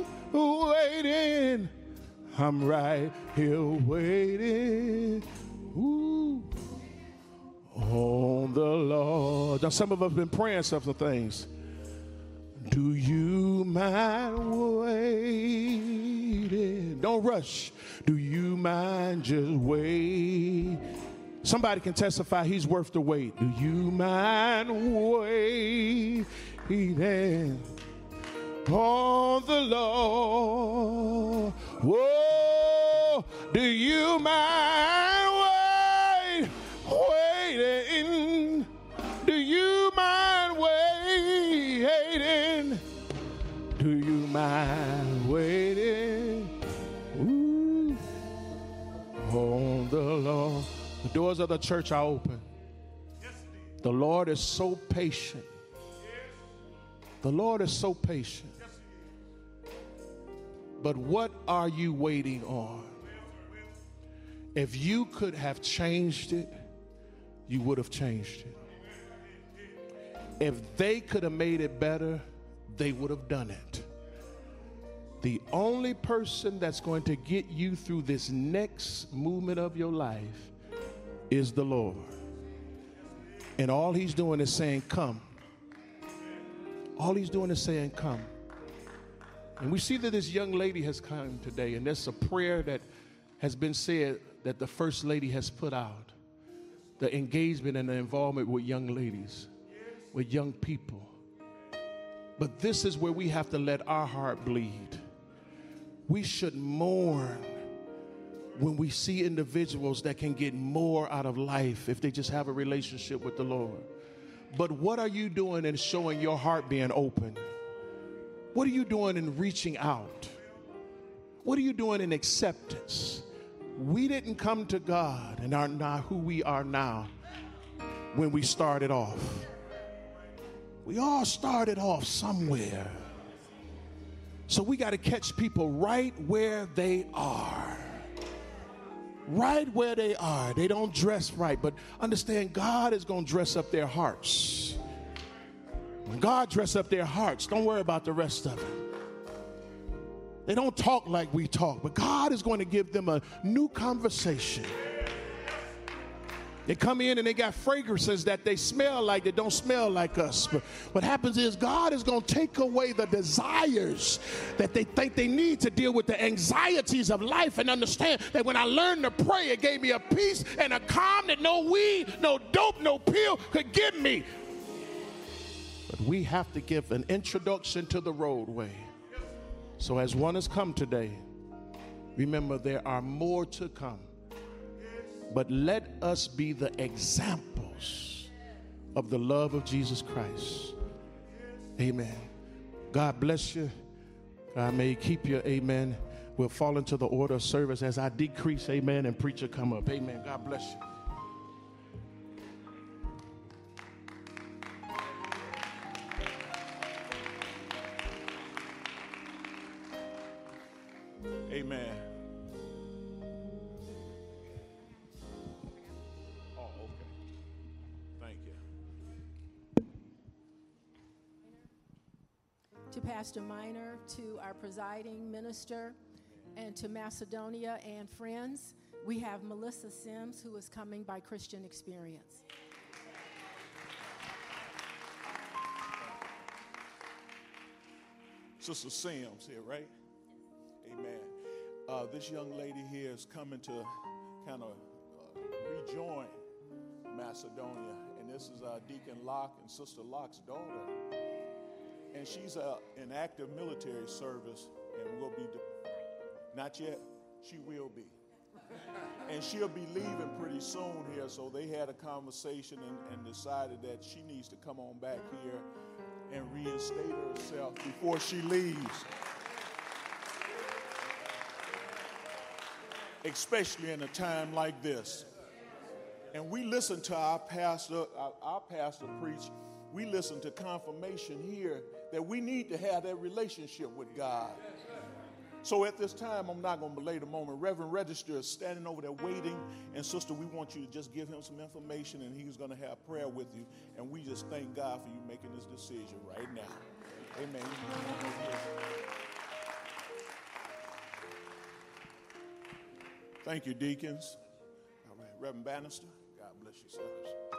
[SPEAKER 1] I'm right here waiting. Ooh, on the Lord. Now, some of us have been praying some things. Do you mind waiting? Don't rush. Do you mind just wait? Somebody can testify he's worth the wait. Do you mind waiting on the Lord? Whoa, do you mind waiting? Do you mind waiting? Do you mind waiting? Ooh, on the Lord. The doors of the church are open. The Lord is so patient. The Lord is so patient. But what are you waiting on? If you could have changed it, you would have changed it. If they could have made it better, they would have done it. The only person that's going to get you through this next movement of your life is the Lord. And all he's doing is saying, come. All he's doing is saying, come. And we see that this young lady has come today, and there's a prayer that has been said that the First Lady has put out. The engagement and the involvement with young ladies, with young people. But this is where we have to let our heart bleed. We should mourn when we see individuals that can get more out of life if they just have a relationship with the Lord. But what are you doing in showing your heart being open? What are you doing in reaching out? What are you doing in acceptance? We didn't come to God and are not who we are now when we started off. We all started off somewhere. So we got to catch people right where they are. Right where they are. They don't dress right, but understand God is going to dress up their hearts. When God dresses up their hearts, don't worry about the rest of it. They don't talk like we talk, but God is going to give them a new conversation. They come in and they got fragrances that they smell like that don't smell like us. But what happens is God is going to take away the desires that they think they need to deal with the anxieties of life, and understand that when I learned to pray, it gave me a peace and a calm that no weed, no dope, no pill could give me. But we have to give an introduction to the roadway. So as one has come today, remember there are more to come. But let us be the examples of the love of Jesus Christ. Amen. God bless you. God may keep you. Amen. We'll fall into the order of service as I decrease. Amen. And preacher come up. Amen. God bless you.
[SPEAKER 2] Amen. Oh, okay. Thank you.
[SPEAKER 3] To Pastor Minor, to our presiding minister, and to Macedonia and friends, we have Melissa Sims, who is coming by Christian Experience.
[SPEAKER 2] Sister Sims here, right? Amen. This young lady here is coming to kind of rejoin Macedonia. And this is Deacon Locke and Sister Locke's daughter. And she's in active military service and will be, not yet, she will be. And she'll be leaving pretty soon here. So they had a conversation and decided that she needs to come on back here and reinstate herself before she leaves. Especially in a time like this. And we listen to our pastor preach. We listen to confirmation here that we need to have that relationship with God. So at this time, I'm not going to belay the moment. Reverend Register is standing over there waiting. And sister, we want you to just give him some information, and he's going to have prayer with you. And we just thank God for you making this decision right now. Amen. Thank you, deacons. All right, Reverend Bannister, God bless you, sirs.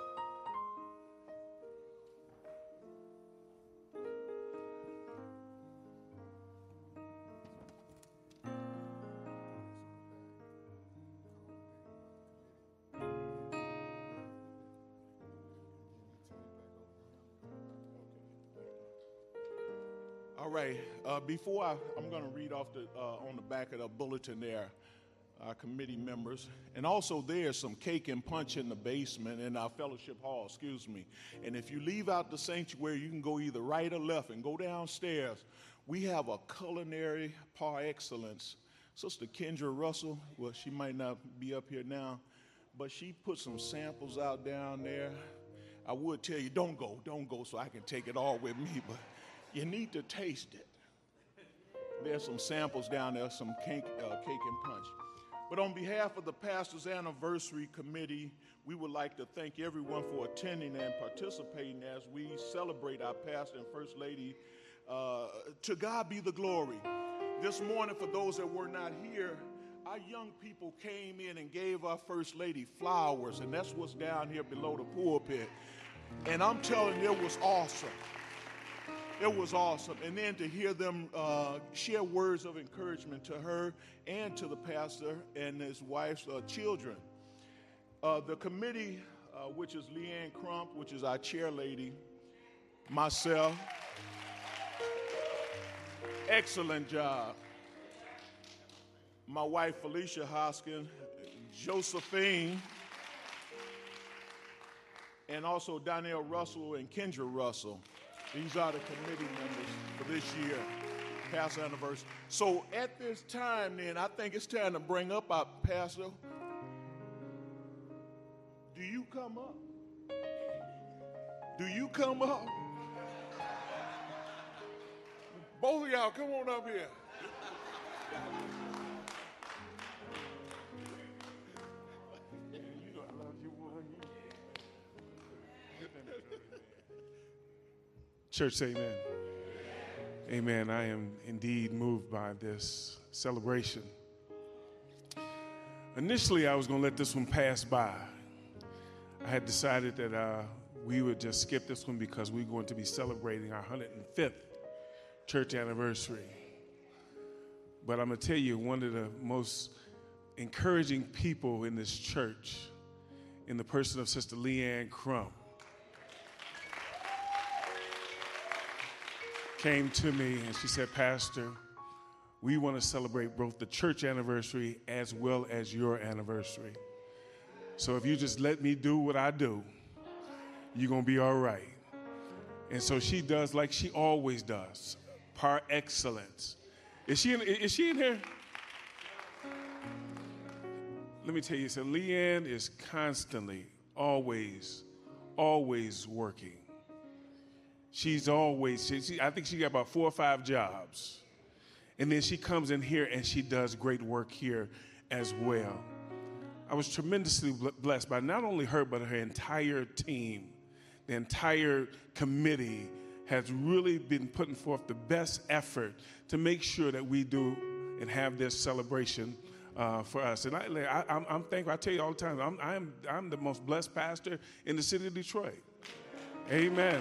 [SPEAKER 2] All right, before I'm going to read off on the back of the bulletin there, our committee members. And also there's some cake and punch in the basement in our fellowship hall, excuse me. And if you leave out the sanctuary, you can go either right or left and go downstairs. We have a culinary par excellence. Sister Kendra Russell, well, she might not be up here now, but she put some samples out down there. I would tell you, don't go so I can take it all with me, but you need to taste it. There's some samples down there, some cake and punch. But on behalf of the Pastor's Anniversary Committee, we would like to thank everyone for attending and participating as we celebrate our pastor and first lady. To God be the glory. This morning, for those that were not here, our young people came in and gave our first lady flowers, and that's what's down here below the pulpit. And I'm telling you, it was awesome. It was awesome. And then to hear them share words of encouragement to her and to the pastor and his wife's children. The committee, which is Leanne Crump, which is our chair lady, myself, excellent job. My wife, Felicia Hoskin, Josephine, and also Donnell Russell and Kendra Russell. These are the committee members for this year, pastor anniversary. So at this time, then, I think it's time to bring up our pastor. Do you come up? Do you come up? Both of y'all, come on up here. You know I love you, boy.
[SPEAKER 4] Church, say amen. Amen. I am indeed moved by this celebration. Initially, I was going to let this one pass by. I had decided that we would just skip this one because we're going to be celebrating our 105th church anniversary. But I'm going to tell you, one of the most encouraging people in this church, in the person of Sister Leanne Crump, came to me and she said, Pastor, we want to celebrate both the church anniversary as well as your anniversary. So if you just let me do what I do, you're going to be all right. And so she does like she always does, par excellence. Is she in here? Let me tell you, so Leanne is constantly, always working. She's always, I think she got about 4 or 5 jobs. And then she comes in here and she does great work here as well. I was tremendously blessed by not only her, but her entire team. The entire committee has really been putting forth the best effort to make sure that we do and have this celebration for us. And I'm thankful. I tell you all the time, I'm the most blessed pastor in the city of Detroit. Amen.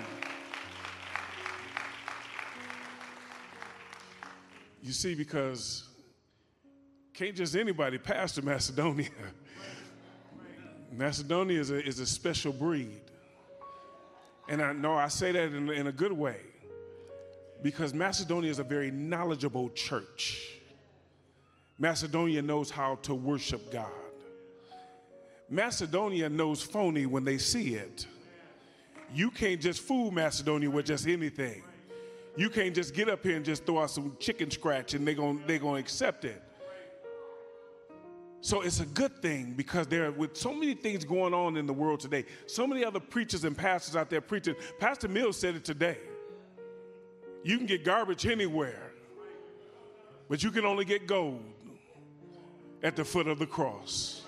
[SPEAKER 4] You see, because can't just anybody pastor Macedonia. Macedonia is a special breed. And I know I say that in a good way, because Macedonia is a very knowledgeable church. Macedonia knows how to worship God. Macedonia knows phony when they see it. You can't just fool Macedonia with just anything. You can't just get up here and just throw out some chicken scratch and they're gonna accept it. So it's a good thing, because with so many things going on in the world today, so many other preachers and pastors out there preaching. Pastor Mills said it today. You can get garbage anywhere, but you can only get gold at the foot of the cross.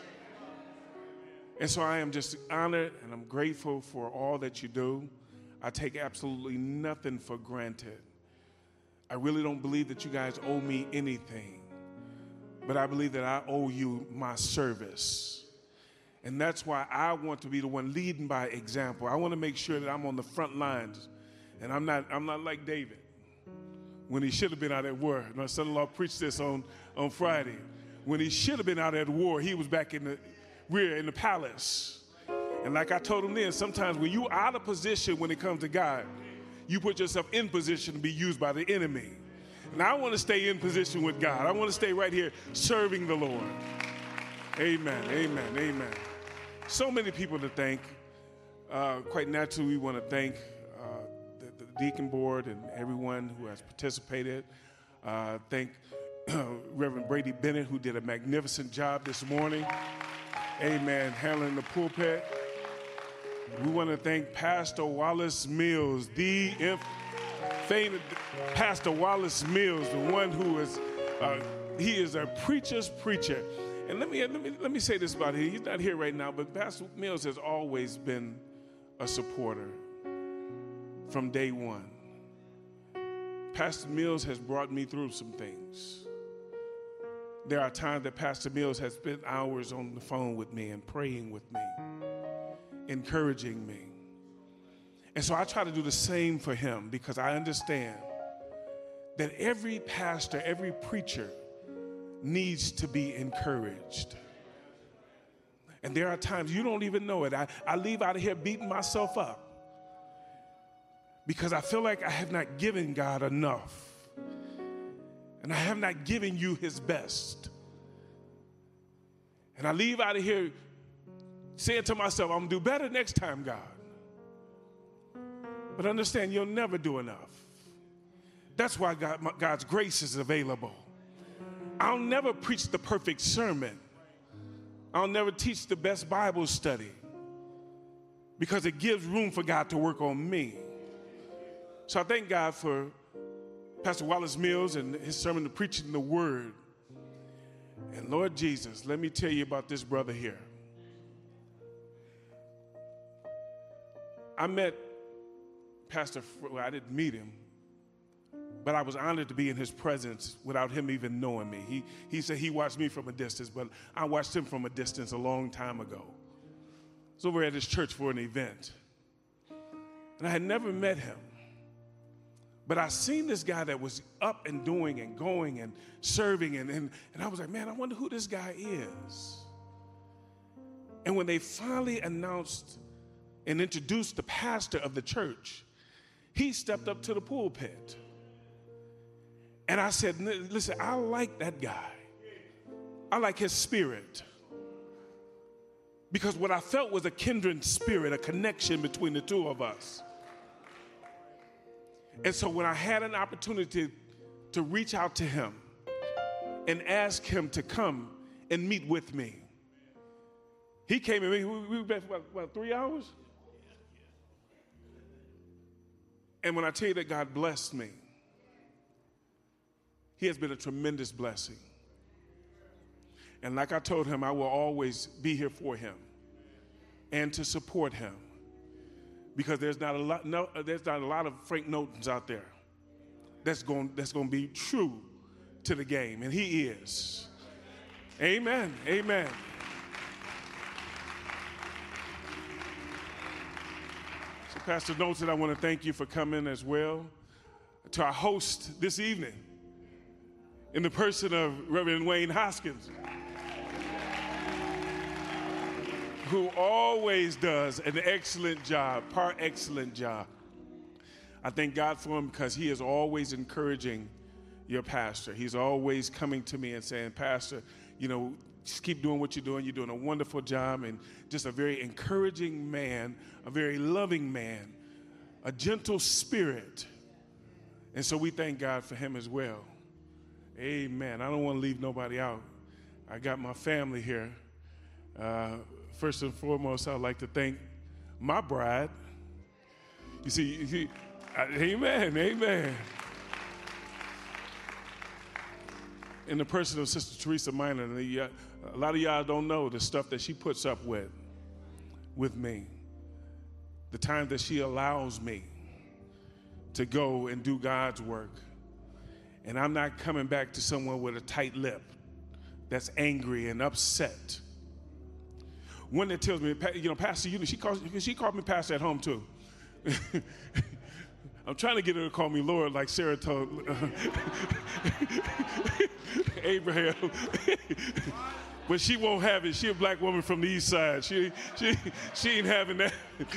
[SPEAKER 4] And so I am just honored and I'm grateful for all that you do. I take absolutely nothing for granted. I really don't believe that you guys owe me anything. But I believe that I owe you my service. And that's why I want to be the one leading by example. I want to make sure that I'm on the front lines. And I'm not like David, when he should have been out at war. My son-in-law preached this on Friday. When he should have been out at war, he was back in the rear in the palace. And like I told him then, sometimes when you're out of position when it comes to God, you put yourself in position to be used by the enemy. And I want to stay in position with God. I want to stay right here serving the Lord. Amen, amen, amen. So many people to thank. Quite naturally, we want to thank the deacon board and everyone who has participated. Thank Reverend Brady Bennett, who did a magnificent job this morning. Amen, handling the pulpit. We want to thank Pastor Wallace Mills, the famous Pastor Wallace Mills, the one who is, he is a preacher's preacher. And let me say this about him. He's not here right now, but Pastor Mills has always been a supporter from day one. Pastor Mills has brought me through some things. There are times that Pastor Mills has spent hours on the phone with me and praying with me, encouraging me. And so I try to do the same for him, because I understand that every pastor, every preacher needs to be encouraged. And there are times you don't even know it. I leave out of here beating myself up because I feel like I have not given God enough. And I have not given you his best. And I leave out of here saying to myself, I'm going to do better next time, God. But understand, you'll never do enough. That's why God's grace is available. I'll never preach the perfect sermon. I'll never teach the best Bible study, because it gives room for God to work on me. So I thank God for Pastor Wallace Mills and his sermon, the preaching the word. And Lord Jesus, let me tell you about this brother here. I met Pastor, well, I didn't meet him, but I was honored to be in his presence without him even knowing me. He said he watched me from a distance, but I watched him from a distance a long time ago. I was over at his church for an event, and I had never met him. But I seen this guy that was up and doing and going and serving, and I was like, man, I wonder who this guy is. And when they finally announced and introduced the pastor of the church, he stepped up to the pulpit. And I said, listen, I like that guy. I like his spirit. Because what I felt was a kindred spirit, a connection between the two of us. And so when I had an opportunity to reach out to him and ask him to come and meet with me, he came and we were back for about 3 hours? And when I tell you that God blessed me, he has been a tremendous blessing. And like I told him, I will always be here for him and to support him, because there's not a lot of Frank Notons out there that's going to be true to the game, and he is. Amen. Amen. So Pastor Noton, I want to thank you for coming as well. To our host this evening, in the person of Reverend Wayne Hoskins, who always does an excellent job, par excellent job. I thank God for him, because he is always encouraging your pastor. He's always coming to me and saying, Pastor, just keep doing what you're doing. You're doing a wonderful job. And just a very encouraging man, a very loving man, a gentle spirit. And so we thank God for him as well. Amen. I don't want to leave nobody out. I got my family here. First and foremost, I'd like to thank my bride. You see, amen, amen. In the person of Sister Teresa Minor, a lot of y'all don't know the stuff that she puts up with me. The time that she allows me to go and do God's work. And I'm not coming back to someone with a tight lip that's angry and upset. One that tells me, Pastor, she called me Pastor at home too. I'm trying to get her to call me Lord like Sarah told Abraham. But she won't have it. She a black woman from the east side. She ain't having that.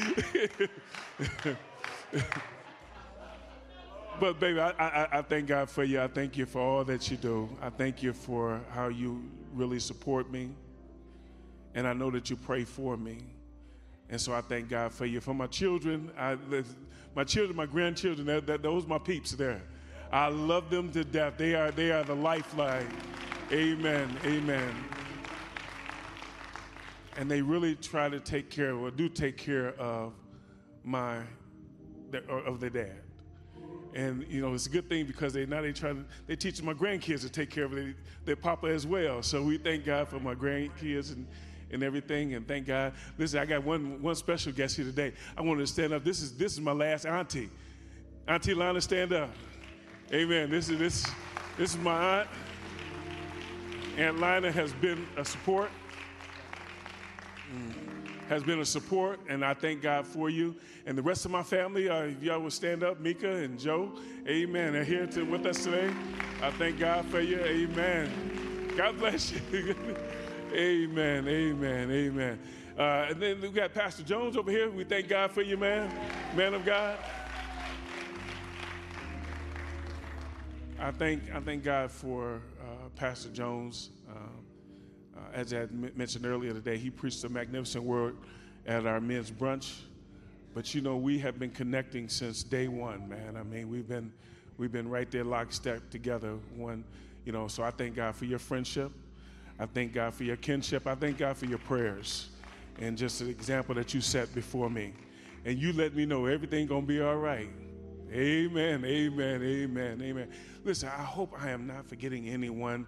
[SPEAKER 4] But baby, I thank God for you. I thank you for all that you do. I thank you for how you really support me. And I know that you pray for me. And so I thank God for you. For my children, my grandchildren, those my peeps there. I love them to death. They are the lifeline. Amen, amen. And they really try to take care of their dad. And it's a good thing because they teach my grandkids to take care of their papa as well. So we thank God for my grandkids and everything, and thank God. Listen, I got one special guest here today. I wanted to stand up. This is my last auntie. Auntie Lana, stand up. Amen. This is my aunt. Aunt Lina has been a support. And I thank God for you. And the rest of my family, if y'all will stand up, Mika and Joe, amen, are here with us today. I thank God for you, amen. God bless you. Amen, amen, amen. And then we got Pastor Jones over here. We thank God for you, man of God. I thank God for Pastor Jones. As I had mentioned earlier today, he preached a magnificent word at our men's brunch. But we have been connecting since day one, man. I mean, we've been right there lockstep together. So I thank God for your friendship. I thank God for your kinship. I thank God for your prayers and just an example that you set before me. And you let me know everything gonna be all right. Amen, amen, amen, amen. Listen, I hope I am not forgetting anyone.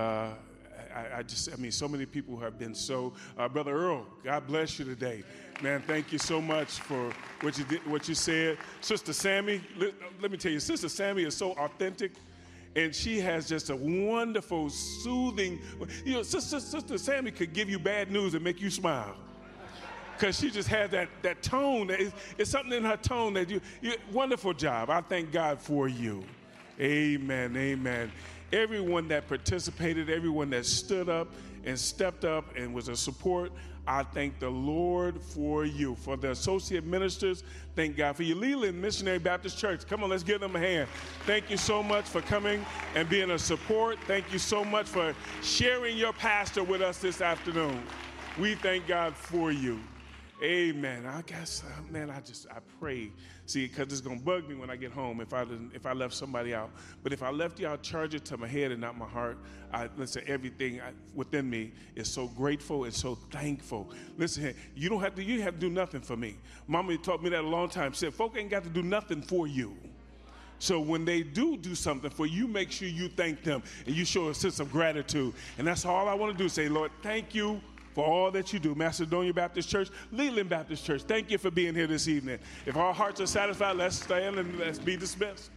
[SPEAKER 4] So many people have been so. Brother Earl, God bless you today. Man, thank you so much for what you said. Sister Sammy, let me tell you, Sister Sammy is so authentic, and she has just a wonderful, soothing. Sister Sammy could give you bad news and make you smile. Because she just has that tone. It's something in her tone that you wonderful job. I thank God for you. Amen, amen. Everyone that participated, everyone that stood up and stepped up and was a support, I thank the Lord for you. For the associate ministers, thank God for you. Leland Missionary Baptist Church, come on, let's give them a hand. Thank you so much for coming and being a support. Thank you so much for sharing your pastor with us this afternoon. We thank God for you. Amen. I guess, man, I pray. See, because it's going to bug me when I get home if I left somebody out. But if I left y'all, charge it to my head and not my heart. Listen, everything within me is so grateful and so thankful. Listen, you have to do nothing for me. Mama taught me that a long time. She said, folk ain't got to do nothing for you. So when they do something for you, make sure you thank them and you show a sense of gratitude. And that's all I want to do, say, Lord, thank you for all that you do. Macedonia Baptist Church, Leland Baptist Church, thank you for being here this evening. If our hearts are satisfied, let's stand and let's be dismissed.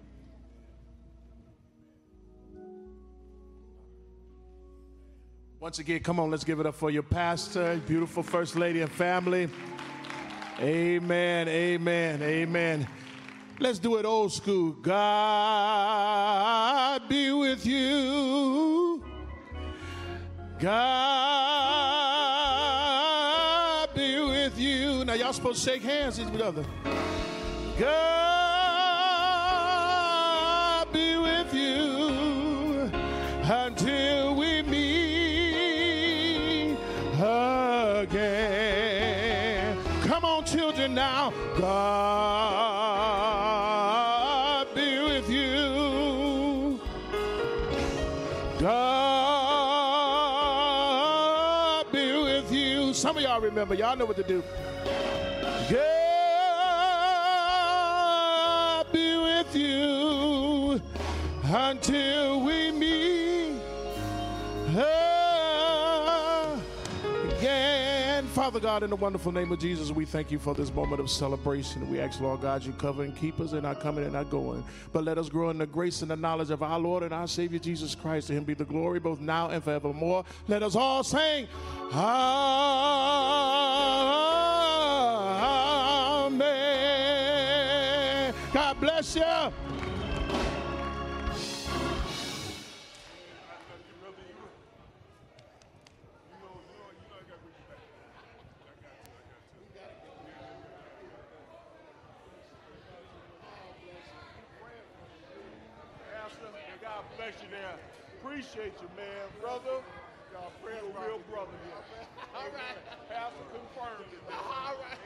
[SPEAKER 1] Once again, come on, let's give it up for your pastor, beautiful first lady and family. Amen, amen, amen. Let's do it old school. God be with you. God be with you. Now, y'all supposed to shake hands each other. God be with you until we meet again. Come on, children, now. God be with you. God remember. Y'all know what to do. God be with you until we meet again. Father God, in the wonderful name of Jesus, we thank you for this moment of celebration. We ask, Lord God, you cover and keep us in our coming and our going. But let us grow in the grace and the knowledge of our Lord and our Savior Jesus Christ. To him be the glory both now and forevermore. Let us all sing, Amen. God bless you.
[SPEAKER 2] God bless you there. Appreciate you, man. Brother, God pray a real brother here. All right. Pastor confirmed it. All right.